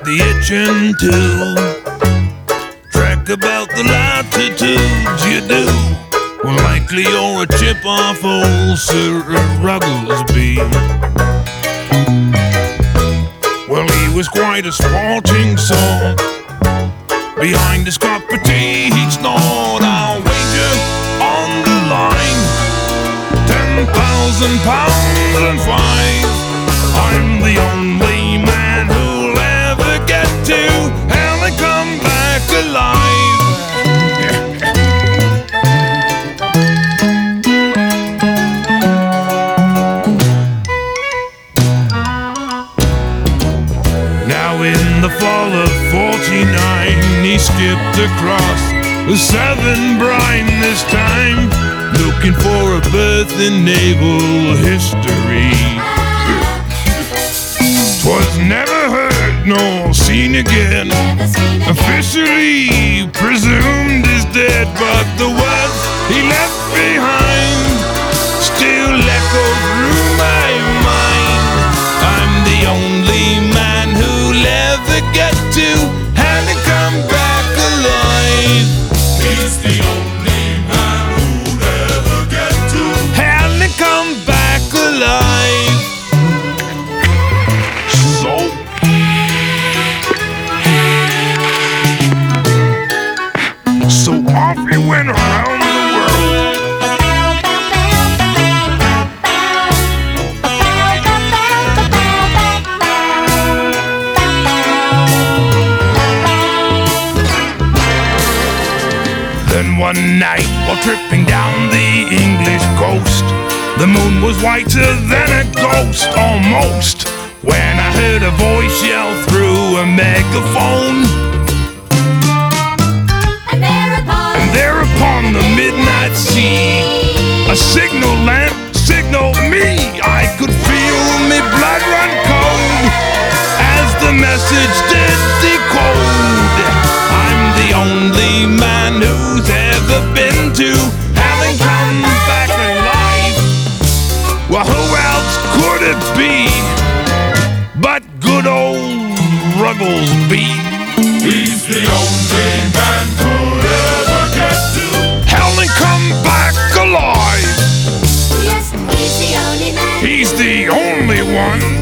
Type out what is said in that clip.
the itching to track about the latitudes you do. Well, likely you're a chip off old Sir Ruggles B. Well, he was quite a sporting soul. Behind his cup of tea he'd snort, I'll wager on the line 10,000 pounds and 5. I'm the only man who'll ever get to hell and come back alive. Now in the fall of 49 he skipped across the Severn Brine this time, looking for a berth in naval history. 'Twas never heard nor seen again, officially presumed is dead, but the words he left behind still echo through my mind. I'm the only man who'll ever get to hell and come back alive. He's the only man who'll ever get to hell and come back alive. So off he went around the world. Then one night, while tripping down the English coast, the moon was whiter than a ghost, almost, when I heard a voice yell through a megaphone. And thereupon the midnight sea, a signal lamp signaled me. I could feel me blood run cold as the message did decode. I'm the only man who's ever been to hell and come back alive. Well, who else could it be but good old Ruggles B? He's the only man who'll ever get to hell and come back alive. Yes, he's the only man. He's the only one.